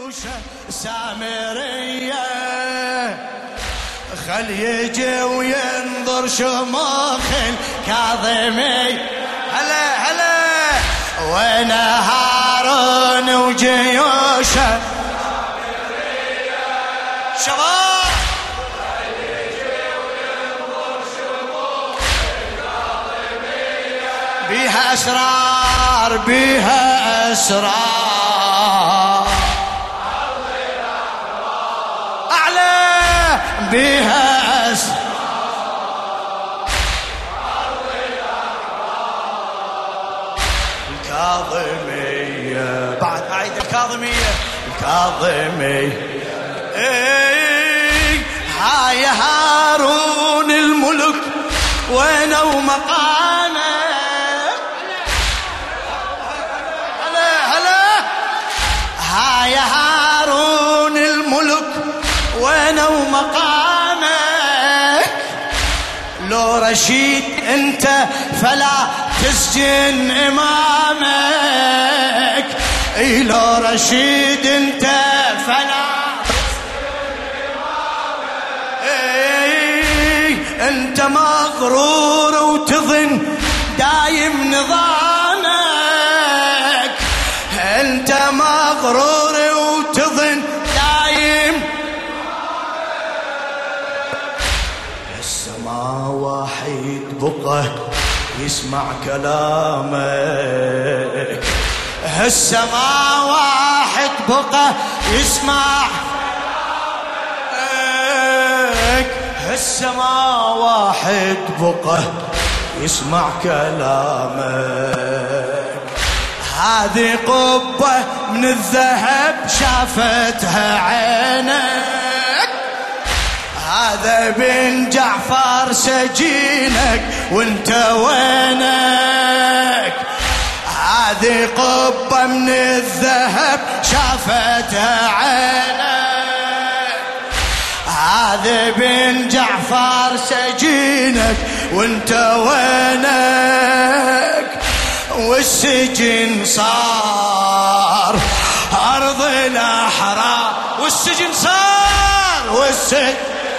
سامرية خل يجي وينظر شموخ الكاظمي. هلا هلا وين هارون وجيوشه شباب خل يجي وينظر شموخ الكاظمية بيها أسرار بيها أسرار أعلى بيها أسرار الكاظمية بعد أعيد الكاظمية إيه هاي هارون الملك وينه ومقامه. هاي هارون الملك وينه ومقامك. لو رشيد انت فلا تسجن امامك. اي لو رشيد انت فلا تسجن امامك. اي انت مغرور وتظن دايم نظامك. انت مغرور وتظن دايم. السما واحد بقى يسمع كلامك. السما واحد بقى يسمع كلامك. السما واحد بقى يسمع كلامك. هذه قبة من الذهب شافتها عينك. هذا بن جعفر سجينك وانت وينك. هذه قبة من الذهب شافتها عينك. هذا بن جعفر سجينك وانت وينك. والسجن صار أرض الأحرار. والسجن صار والسجن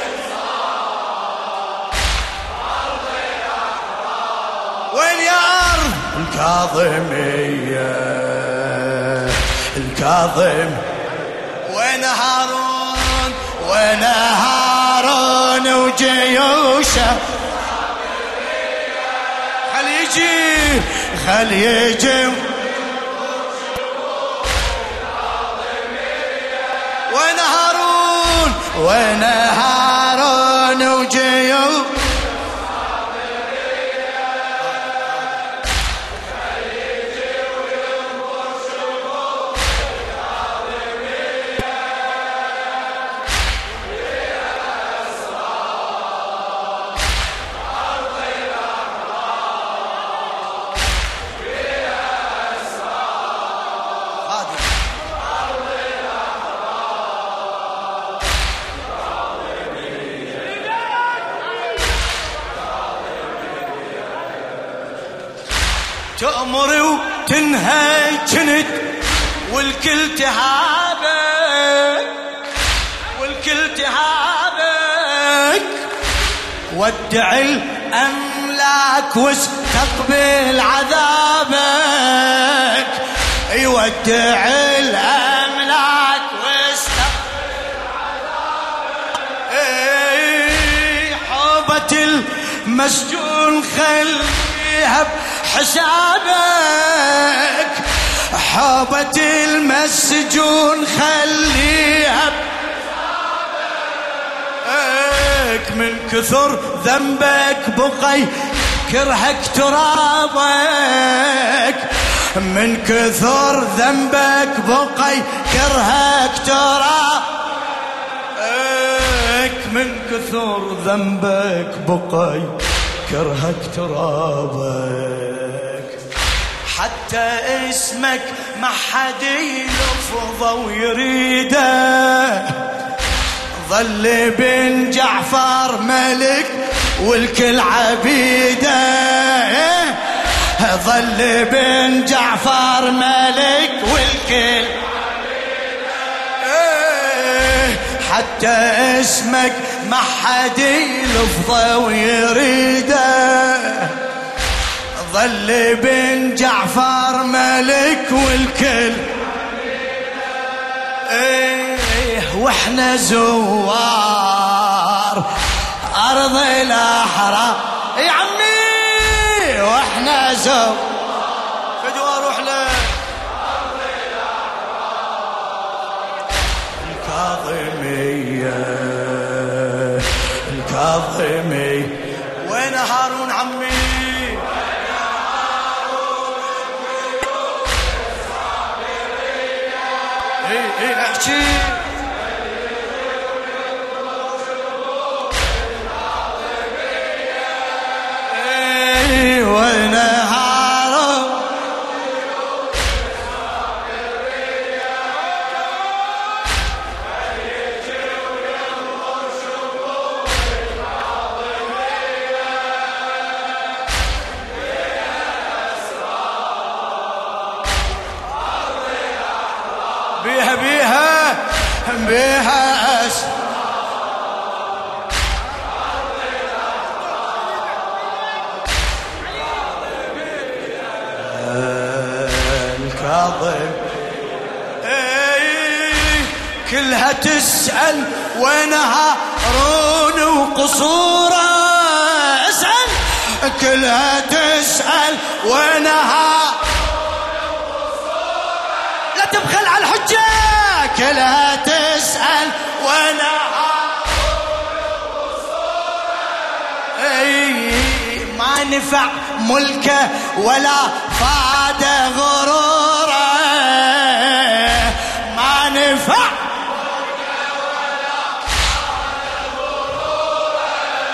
صار أرض الأحرار. وين يا أرض الكاظمية الكاظم. وين هارون وين هارون وجيوشه. خل يجي وين هارون وين هارون وجيو. تأمر وتنهي جند والكل تهابك. والكل تهابك. ودع الأملاك واستقبل عذابك. يودع الأملاك واستقبل عذابك. حوبة المسجون خليها حسابك. حوبة المسجون خليها بحسابك. من كثر ذنبك بقي كرهك ترابك. من كثر ذنبك بقي كرهك ترابك. من كثر ذنبك بقي كرهك ترابك. حتى اسمك ما حد يلفظه ويريده. ظل بن جعفر ملك والكل عبيده. ظل بن جعفر ملك والكل عبيده. حتى اسمك ما حد يلفظه ويريده. ظل بن جعفر ملك والكل واحنا زوار ارض الاحرار يا عمي، واحنا زوار فدوى اروح له الكاظمية. وين هارون عمي؟ ايه احكي. وين هارون؟ بيها الكاظم كلها تسأل وين هارون وقصوره. اسأل كلها تسأل وين هارون وقصوره. لا تبخل على الحجة. كلها تسأل وين هارون وقصوره. ما نفع ملكه ولا فاد غروره. ما نفع ملكه ولا فاد غروره.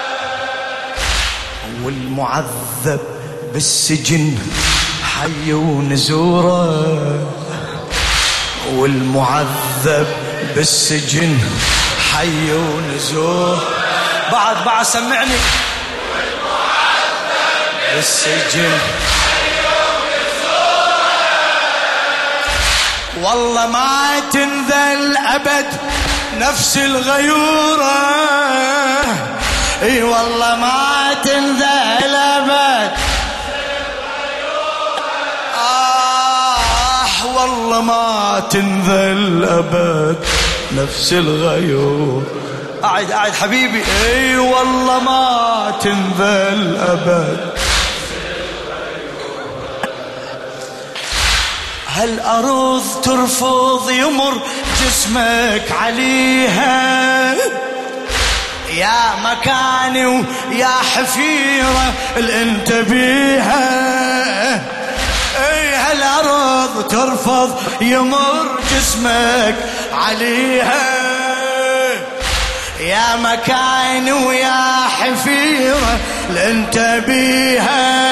والمعذب بالسجن حي ونزوره. والمعذب بالسجن حي ونزوره. بعد سمعني. بالسجن والله ما تنذل أبد نفس الغيورة. اي والله ما تنذل أبد. والله ما تنذل أبد نفس الغيور. قاعد حبيبي. اي والله ما تنذل أبد. هالأرض ترفض يمر جسمك عليها. يا مكاني ويا حفيرة اللي انت بيها. اي هالأرض ترفض يمر جسمك عليها. يا مكاني ويا حفيرة اللي انت بيها.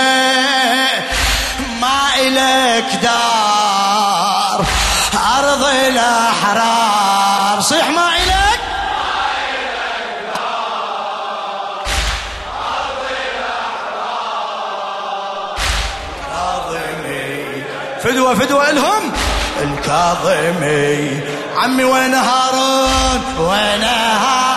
ما إلك دار أرض الأحرار. صيح ما إلك دار أرض الأحرار. كاظمي فدوة إلهم الكاظمي. عمي وين هارون؟ وين هارون؟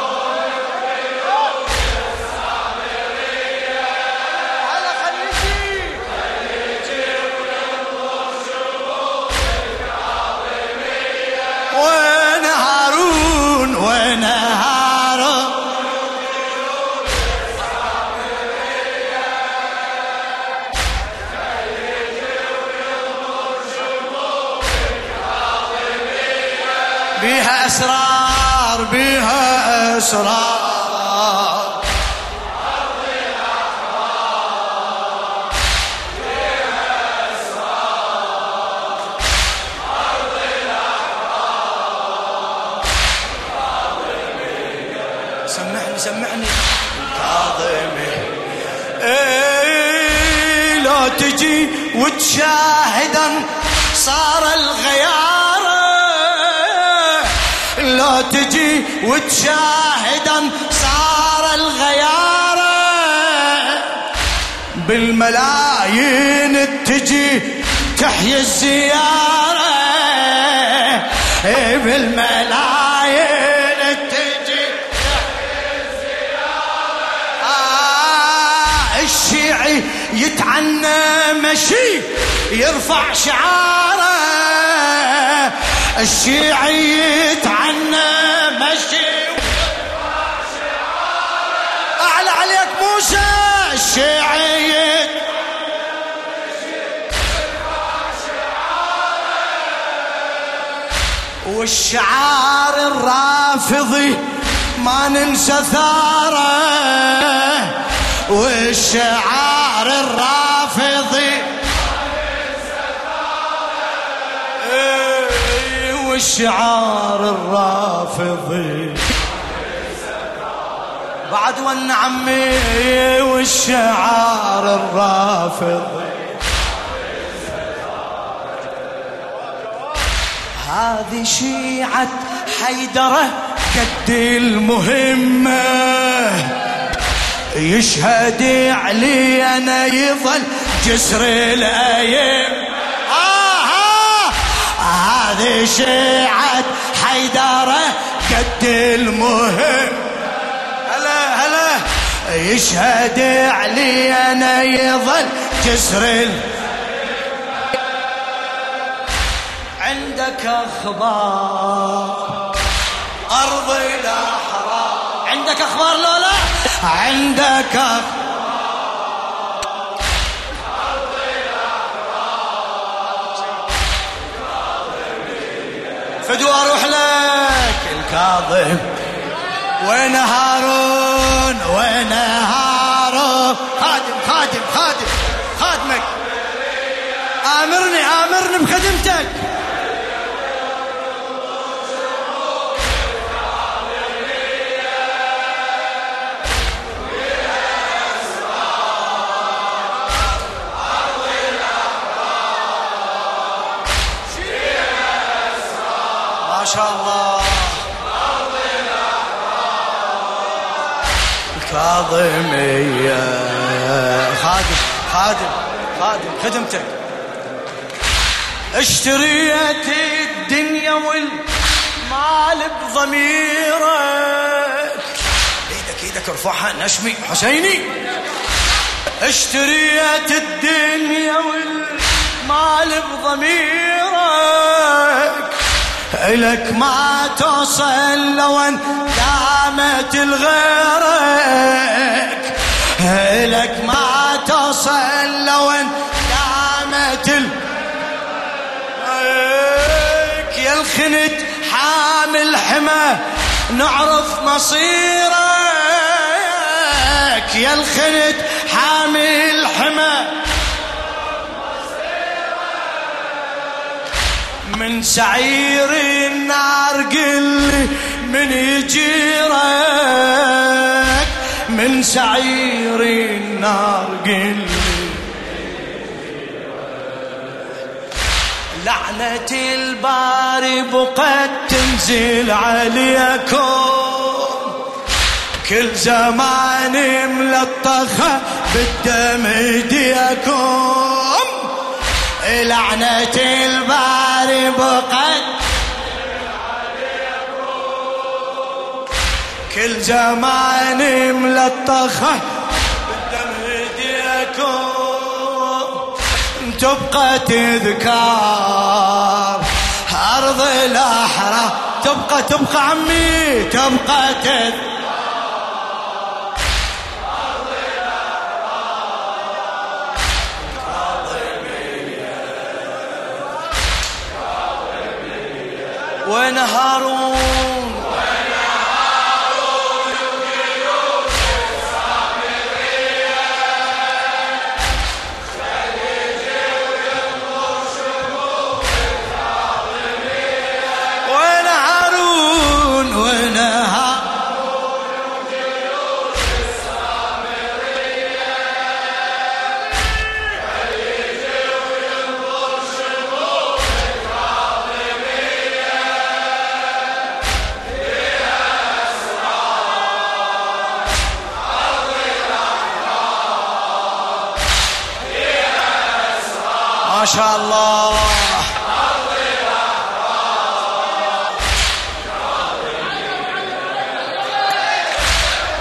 وين هارون؟ وين هارون؟ بيها أسرار بيها أسرار. سمعني الكاظمي. لو تجي وتشاهدا صار الغيارة. لو تجي وتشاهدا صار الغيارة. بالملايين تجي تحيي الزيارة. بالملايين مشي يرفع شعاره، الشيعي يتعنى مشي يرفع شعاره. أعلى عليك موسى. الشيعي مشي يرفع شعاره، والشعار الرافضي ما ننسى ثاره، والشعار الرافضي والشعار الرافضي بعد والنعمي، والشعار الرافضي. هذه شيعة حيدرة قد المهمة، يشهد علينا يظل جسر الأيم. هذه شيعة حيدرة قد المهم، هلا هلا يشهد علينا يظل جسر عندك أخبار أرض الأحرار، عندك أخبار لولا؟ عندك أخبار أرض الأحرار، فدوى أروح لك الكاظم. وين هارون؟ وين هارون؟ خادم خادم خادم خادمك، آمرني بخدمتك. ما شاء الله. الكاظمية خادم خدمتك. اشتريت الدنيا والمال بضميرك، ايدك ارفعها نشمي حسيني. اشتريت الدنيا والمال بضميرك، إلك ما توصل لو ان دامت الغيرك، إلك ما توصل لو ان دامت الغيرك. يا الخنت حامل حما نعرف مصيرك، يا الخنت حامل حما من سعير النار، قل من يجيرك من سعير النار، قل لعنة الباري بقد تنزل عليكم، كل زمان ملطخة بالدم ايديكم. لعنة الباري بقد كل زمان ملطخة بالدم ايديكم. تبقى تذكار أرض الأحرار، تبقى عمي، تبقى تذكار أرض الأحرار. وين هارون؟ ما شاء الله.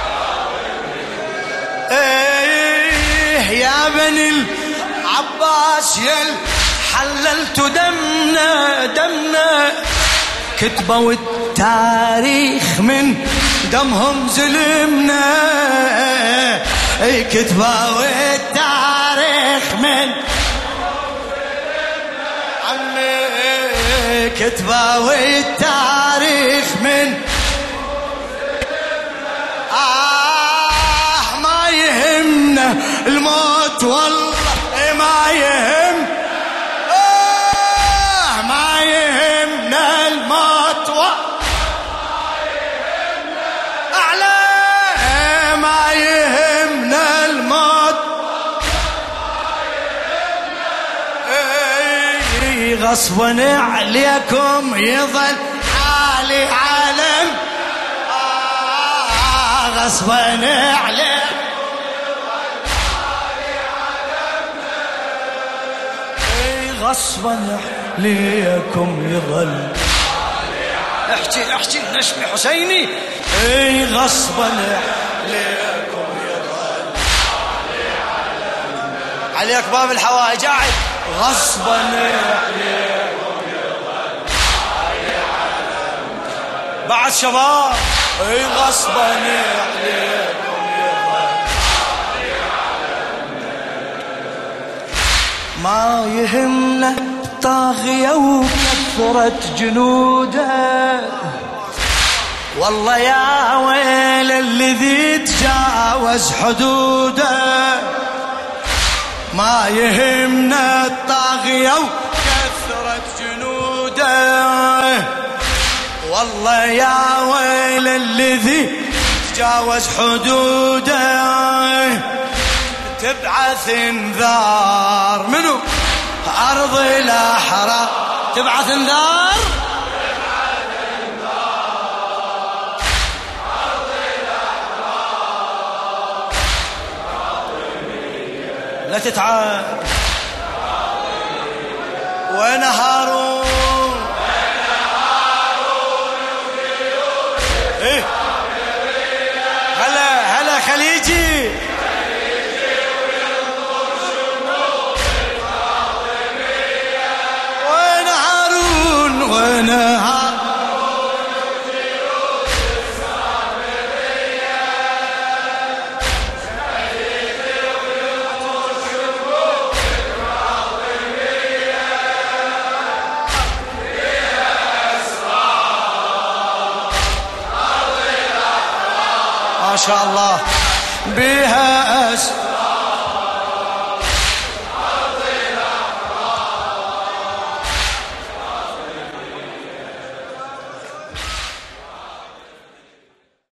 ايه يا بني العباس يل حللتوا دمنا كتبوا التاريخ من دمهم زلمنا كتبوا التاريخ من عمي كتبوا التاريخ من ما يهمنا الموت والله ما يهم ما يهمنا الموت أعلى ما يهمنا الموت غصبا عليكم يظل عالي علم غصبا عليكم غصبا عليكم يظل احكي نشمي حسيني غصبا عليكم يظل عليك باب الحوائج قاعد غصبا عليكم يظل بعد شباب غصبا عليكم ما يهمنا طاغية وكثرة جنوده والله يا ويل الذي تجاوز حدوده ما يهمنا الطاغية وكثرة جنوده والله يا ويل الذي تجاوز حدوده تبعث انذار منو أرض الأحرار تبعث انذار أرض الأحرار لا تتعب وين هارون إيه هلا خليجي ونهار ما شاء الله بها